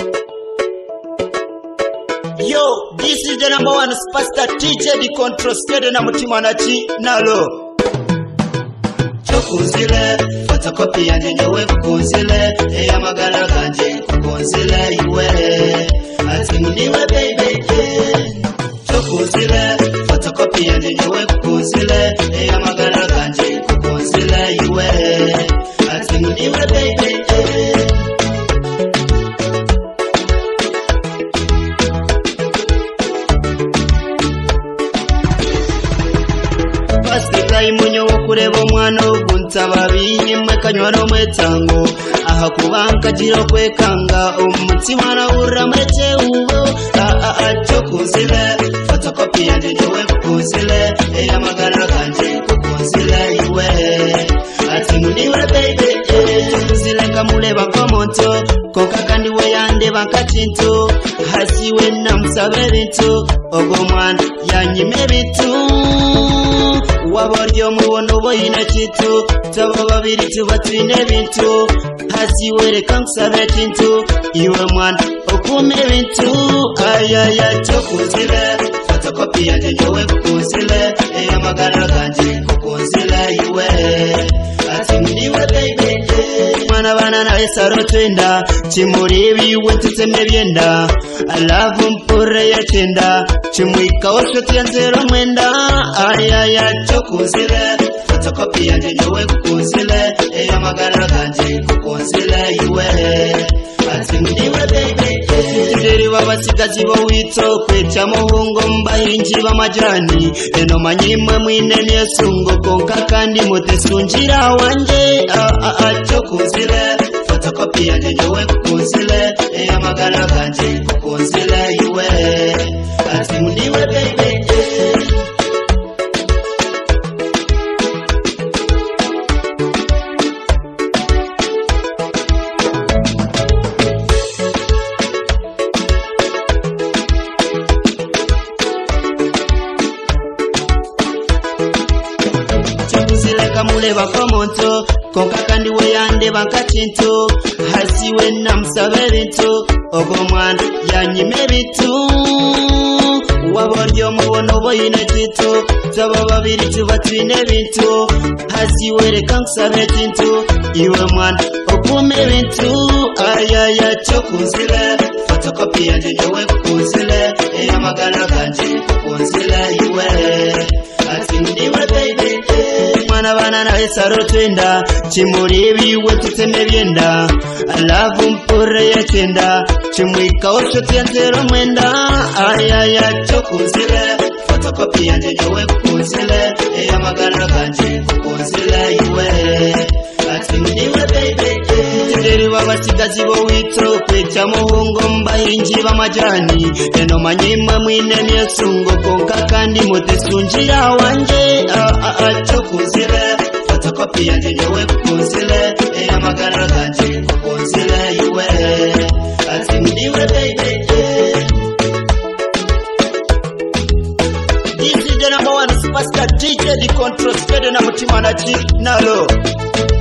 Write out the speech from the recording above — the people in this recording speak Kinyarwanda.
Yo, this is the number one superstar DJ the control steady na mutima na chi nalo. Chokuzile, photocopy yanje nyewe kukunzile, eya magala kanje kukunzile iwe. Ati muniwe baby. Chokuzile, photocopy yanje nyewe kukunzile, eya magala kanje kukunzile iwe. Ati muniwe baby. Munyo wokureba omwana oguntababi mwekanywaro mwetango aha kubanka jiro kwekanga umutima na uramete ubo chokuzile photocopy yanje nyewe kukunzile eya magara kanje kukunzile iwe ati muniwe baby chokuzile nkamuleba komonto konka kandi we yande bankatinto hasiwe namusabe bintu ogo mwana yanyime bintu wabaryo mubono boyina kitu tabo babiri tubatwine bintu hasi wereka nsabe kintu iwe mwana okume bintu ayaya chokuzile photocopy yanje nyewe kukunzile eya magara kanje kukunzile iwe ati muniwe baby mwana bana na esaro twenda chimuribi wentse mebyenda alavu mpore ya tenda chimwika osho yanzero mwenda ayaya chokuzile photocopy yanje nyewe kukunzile eya magara kanje kukunzile iwe ati muniwe baby ndiri babasigazi bo wito kwecha muhungo mbahinji bamajani eno manyimwe mwine nesungo konka kandi mutesunjira wanje chokuzile photocopy yanje nyewe kukunzile eya magara kanje kukunzile iwe ati muniwe baby. Muleba komonto konka kandi we yande bankatinto hasiwe namusabe bintu ogo mwana yanyime bintu wabaryo mubono boyina kitu tabo babiri tubatwine bintu hasiwe reka nsabe kintu iwe mwana okume bintu ayaya chokuzile photocopy yanje nyewe kukunzile eya magara kanje kukunzile iwe ati muniwe baby mwana bana na esaro twenda chimuribi wentse mebyenda alavu mpore ya tenda chimwika osho yanzero mwenda ayaya chokuzile photocopy yanje nyewe kukunzile eya magara kanje kukunzile iwe ati muniwe baby ndiri babasigazi bo wito kwecha muhungo mbahinji bamajani eno manyimwe mwine nesungo konka kandi mutesunjira wanje chokuzile photocopy yanje nyewe kukunzile eya magara kanje kukunzile iwe ati muniwe baby. This is the number one superstar DJ the control steady na mutima na chi nalo.